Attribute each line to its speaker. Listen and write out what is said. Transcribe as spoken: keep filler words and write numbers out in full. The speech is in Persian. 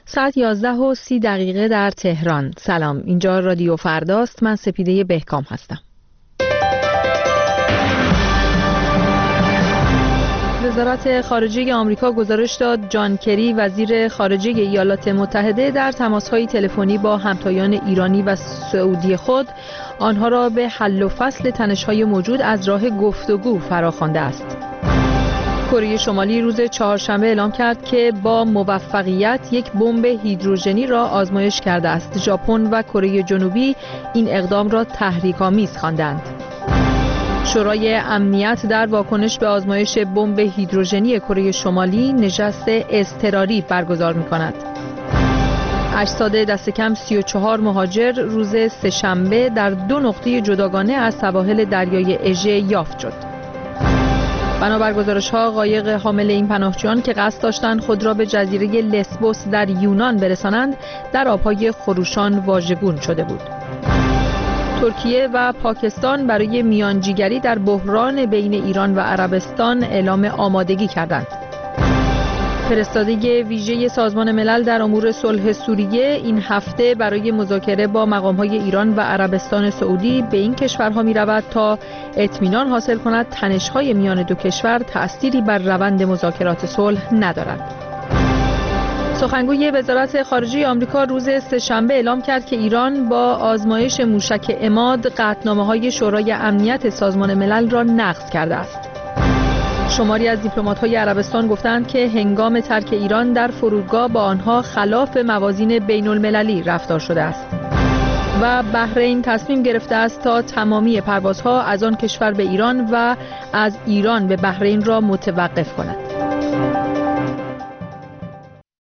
Speaker 1: ساعت یازده و سی دقیقه در تهران. سلام، اینجا رادیو فرداست. من سپیده بهکام هستم. وزارت خارجه آمریکا گزارش داد جان کری وزیر خارجه ایالات متحده در تماس‌های تلفنی با همتایان ایرانی و سعودی خود آنها را به حل و فصل تنش‌های موجود از راه گفتگو فراخوانده است. کره شمالی روز چهارشنبه اعلام کرد که با موفقیت یک بمب هیدروژنی را آزمایش کرده است. ژاپن و کره جنوبی این اقدام را تحریک‌آمیز خواندند. شورای امنیت در واکنش به آزمایش بمب هیدروژنی کره شمالی نشست اضطراری برگزار می‌کند. اجساد دست کم سی و چهار مهاجر روز سه‌شنبه در دو نقطه جداگانه از سواحل دریای اژه یافت شد. بنابر گزارش‌ها قایق حامل این پناهجویان که قصد داشتند خود را به جزیره لسبوس در یونان برسانند در آب‌های خروشان واژگون شده بود. ترکیه و پاکستان برای میانجیگری در بحران بین ایران و عربستان اعلام آمادگی کردند. فرستاده ویژه سازمان ملل در امور صلح سوریه این هفته برای مذاکره با مقام‌های ایران و عربستان سعودی به این کشورها می‌رود تا اطمینان حاصل کند تنش‌های میان دو کشور تأثیری بر روند مذاکرات صلح ندارد. سخنگوی وزارت خارجه آمریکا روز سه‌شنبه اعلام کرد که ایران با آزمایش موشک عماد قطعنامه‌های شورای امنیت سازمان ملل را نقض کرده است. شماری از دیپلمات‌های عربستان گفتند که هنگام ترک ایران در فرودگاه با آنها خلاف موازین بین‌المللی رفتار شده است. و بحرین تصمیم گرفته است تا تمامی پروازها از آن کشور به ایران و از ایران به بحرین را متوقف کند.